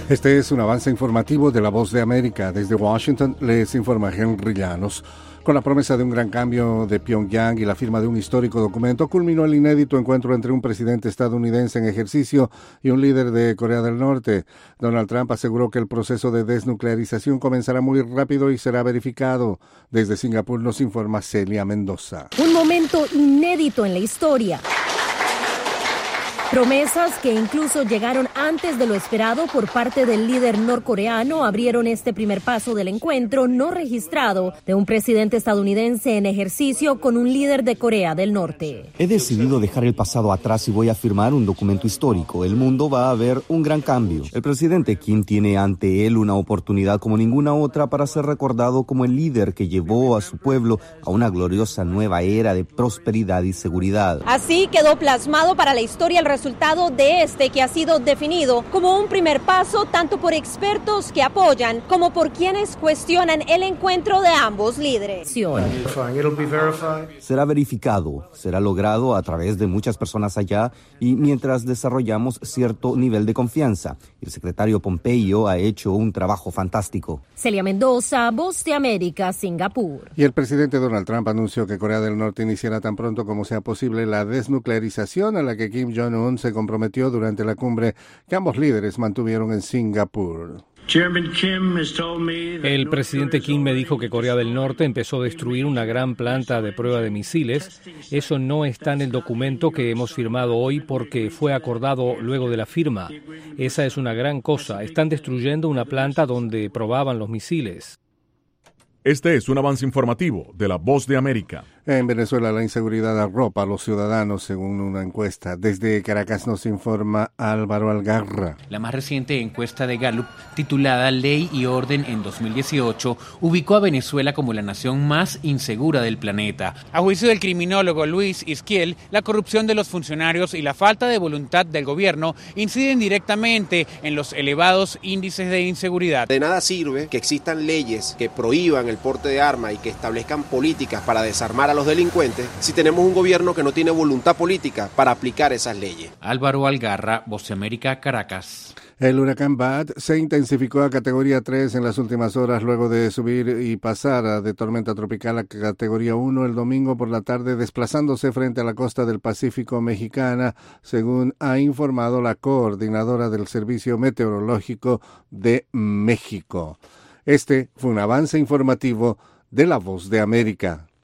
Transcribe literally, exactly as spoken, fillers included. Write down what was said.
Este es un avance informativo de La Voz de América. Desde Washington les informa Henry Llanos. Con la promesa de un gran cambio de Pyongyang y la firma de un histórico documento, culminó el inédito encuentro entre un presidente estadounidense en ejercicio y un líder de Corea del Norte. Donald Trump aseguró que el proceso de desnuclearización comenzará muy rápido y será verificado. Desde Singapur nos informa Celia Mendoza. Un momento inédito en la historia. Promesas que incluso llegaron antes de lo esperado por parte del líder norcoreano abrieron este primer paso del encuentro no registrado de un presidente estadounidense en ejercicio con un líder de Corea del Norte. He decidido dejar el pasado atrás y voy a firmar un documento histórico. El mundo va a ver un gran cambio. El presidente Kim tiene ante él una oportunidad como ninguna otra para ser recordado como el líder que llevó a su pueblo a una gloriosa nueva era de prosperidad y seguridad. Así quedó plasmado para la historia el resultado de este que ha sido definido como un primer paso tanto por expertos que apoyan como por quienes cuestionan el encuentro de ambos líderes. Será verificado, será logrado a través de muchas personas allá y mientras desarrollamos cierto nivel de confianza. El secretario Pompeo ha hecho un trabajo fantástico. Celia Mendoza, Voz de América, Singapur. Y el presidente Donald Trump anunció que Corea del Norte iniciará tan pronto como sea posible la desnuclearización a la que Kim Jong-un se comprometió durante la cumbre que ambos líderes mantuvieron en Singapur. El presidente Kim me dijo que Corea del Norte empezó a destruir una gran planta de prueba de misiles. Eso no está en el documento que hemos firmado hoy porque fue acordado luego de la firma. Esa es una gran cosa. Están destruyendo una planta donde probaban los misiles. Este es un avance informativo de La Voz de América. En Venezuela la inseguridad arropa a los ciudadanos según una encuesta. Desde Caracas nos informa Álvaro Algarra. La más reciente encuesta de Gallup, titulada Ley y Orden en dos mil dieciocho, ubicó a Venezuela como la nación más insegura del planeta. A juicio del criminólogo Luis Isquiel, la corrupción de los funcionarios y la falta de voluntad del gobierno inciden directamente en los elevados índices de inseguridad. De nada sirve que existan leyes que prohíban el porte de armas y que establezcan políticas para desarmar a los delincuentes si tenemos un gobierno que no tiene voluntad política para aplicar esas leyes. Álvaro Algarra, Voz de América, Caracas. El huracán Bad se intensificó a categoría tres en las últimas horas luego de subir y pasar de tormenta tropical a categoría uno el domingo por la tarde, desplazándose frente a la costa del Pacífico mexicana, según ha informado la coordinadora del Servicio Meteorológico de México. Este fue un avance informativo de La Voz de América.